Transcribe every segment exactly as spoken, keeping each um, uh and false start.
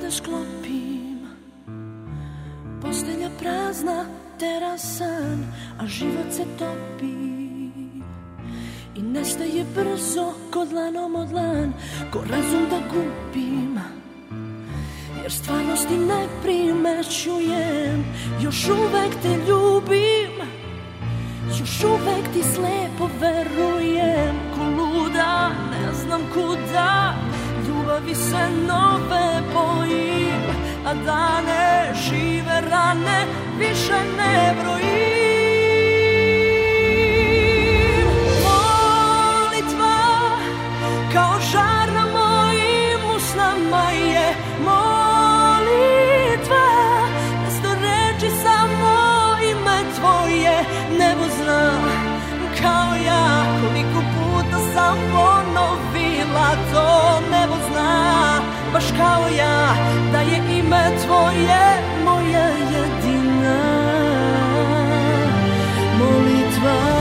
se sklopim, postelja prazna, terasan, a život se topi i nestaje brzo ko dlanom od dlan, ko razum da gubim, jer stvarnosti ne primećujem. Još uvek te ljubim, još uvek ti slepo verujem, ko luda ne znam kuda, ljubavi se nove bojim, a dane žive rane više ne brojim. Molitva kao žar na mojim usnama je molitva, mesto reči samo ime tvoje. Nebo zna kao ja koliko puta sam ponovila to. Nebo zna baš kao ja da je ime tvoje moja jedina molitva.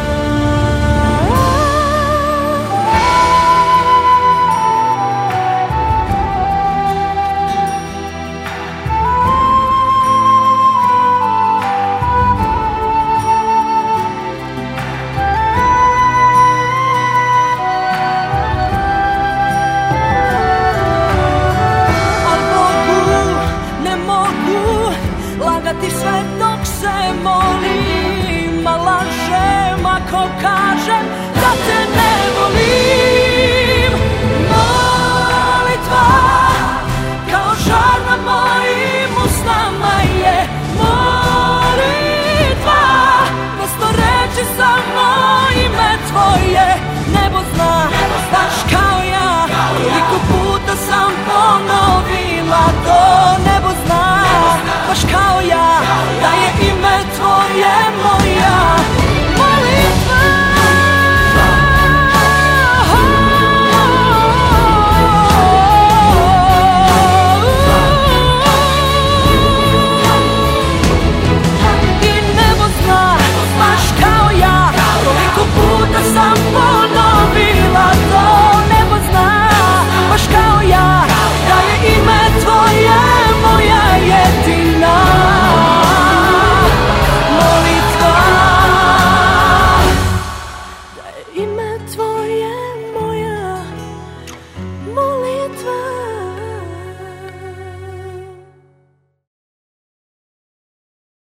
Lagati sve dok se molim, a lažem ako kažem